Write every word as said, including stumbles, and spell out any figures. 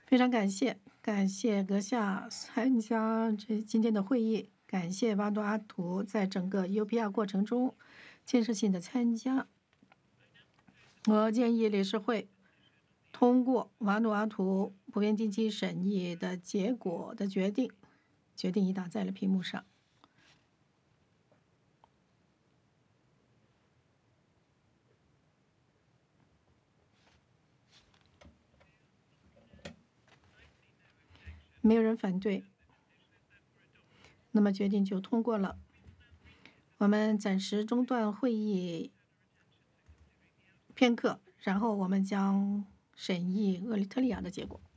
非常感谢，感谢阁下参加这今天的会议，感谢瓦努阿图在整个 U P R 过程中建设性的参加。我建议理事会通过瓦努阿图普遍经济审议的结果的决定，决定已打在了屏幕上。没有人反对，那么决定就通过了。我们暂时中断会议片刻，然后我们将审议厄立特里亚的结果。